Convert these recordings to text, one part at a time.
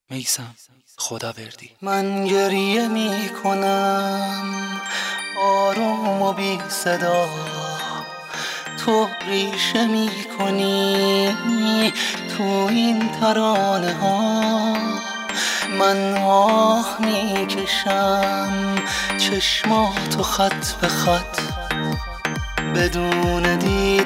میثم خداوردی. من گریه می کنم آروم و بی صدا، تو ریشه می کنی تو این ترانه ها. من آه می کشم چشماتو خط به خط، بدون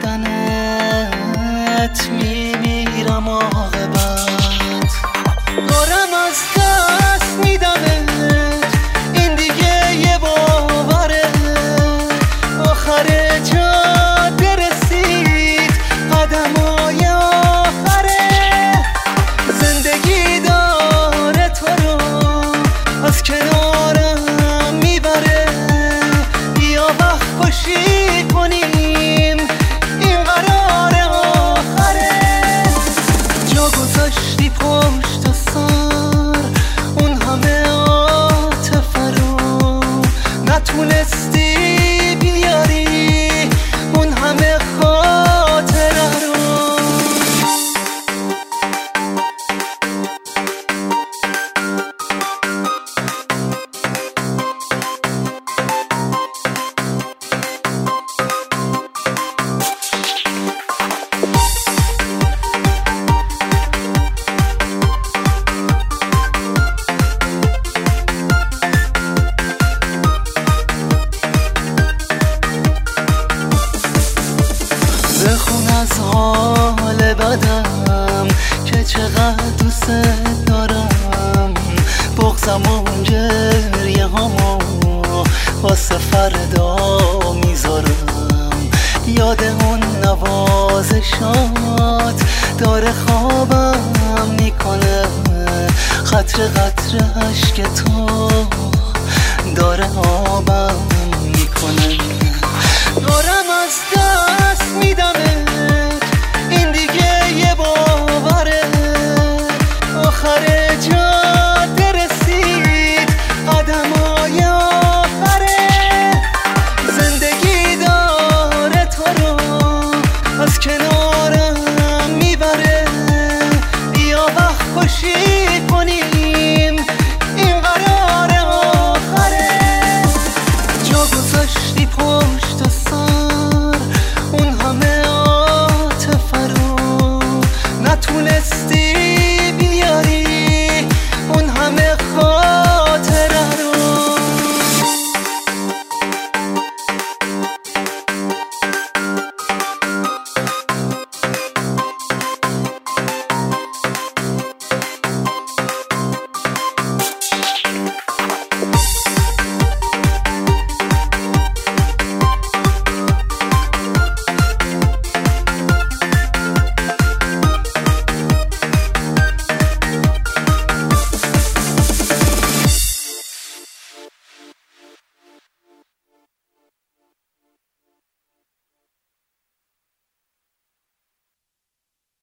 دیدنت می میرم عاقبت. دارم از دست میدمت، این دیگه یه باوره، آخر جاده رسید قدمای آخره. زندگی داره تو رو از کنارم میبره، بیا وقت کشی کنیم این قرار آخره. جا گذاشتی پشت سر اون همه عاطفه رو، نتونستی بیاری اون همه خاطره رو. بخون از حال بدم که چقدر دوست دارم، بغضم و گریه هامو واسه فردا میذارم. یاد اون نوازشات داره خوابم میکنه، قطره قطره اشک تو داره آبم میکنه. دارم از دست میدمت، این دیگه یه باوره، آخر جاده رسید قدمای آخره. زندگی داره تو رو از کنارم میبره، بیا وقت کشی